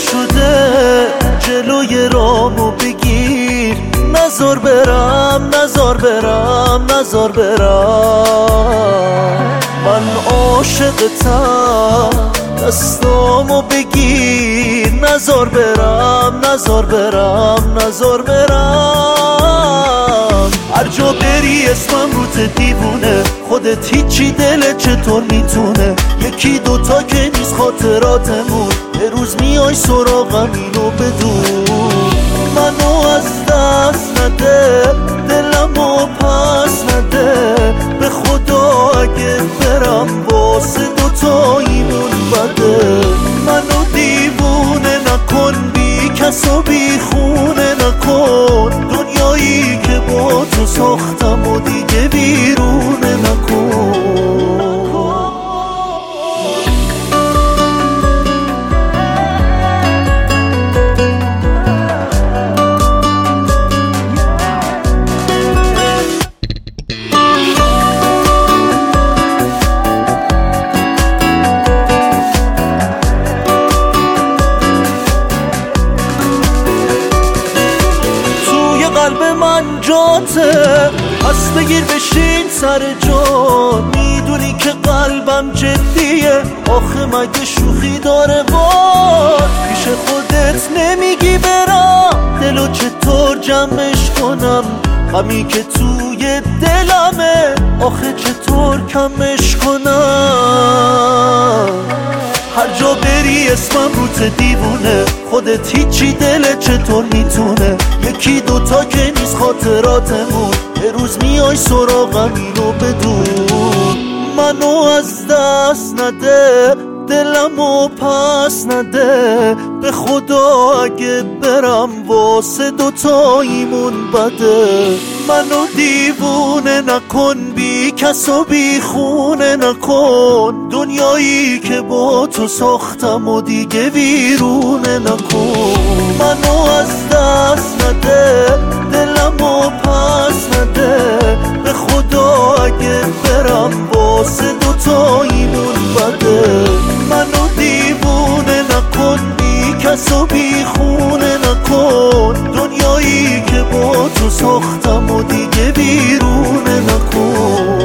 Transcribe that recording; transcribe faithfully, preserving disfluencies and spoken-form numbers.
شده جلوی رامو بگیر، نزار برم نزار برم نزار برم. من عاشقتم دستامو بگیر، نزار برم نزار برم نزار برم. هر جا بری اسمم روت دیوونه، خودت هیچی دلت چطور میتونه؟ یکی دوتا که نیست خاطراتمون، یه روز میای سراغم اینو بدون. منو از دست نده، دلمو پس نده، به خدا اگه برم واسه دوتاییمون بده. منو دیوونه نکن، بی کس و بی خونه نکن، دنیایی که با تو ساختم و دیگه بیرونه نکن. قلب من جاته، پس بگیر بشین سر جا. میدونی که قلبم جدیه، آخه مگه شوخی داره باد؟ پیش خودت نمیگی برم، دلو چطور جمعش کنم؟ غمی که توی دلمه، آخه چطور کمش کنم؟ هر جا بری اسمم روت دیوونه، خودت هیچی دلت چطور میتونه؟ یکی دوتا که نیست خاطراتمون، یه روز میای سراغم اینو بدون. منو از دست نده، دلمو پس نده، به خدا اگه برم واسه دوتاییمون بده. منو دیوونه نکن، بی کس و بی خونه نکن، دنیایی که با تو ساختم و دیگه ویرونه نکن. منو از دست نده، دلمو پس نده، به خدا اگه برم واسه دوتاییمون بده. منو دیوونه نکن، بی کس و بی خونه نکن، دنیایی که با تو ساختم و دیگه بیرونه نکن.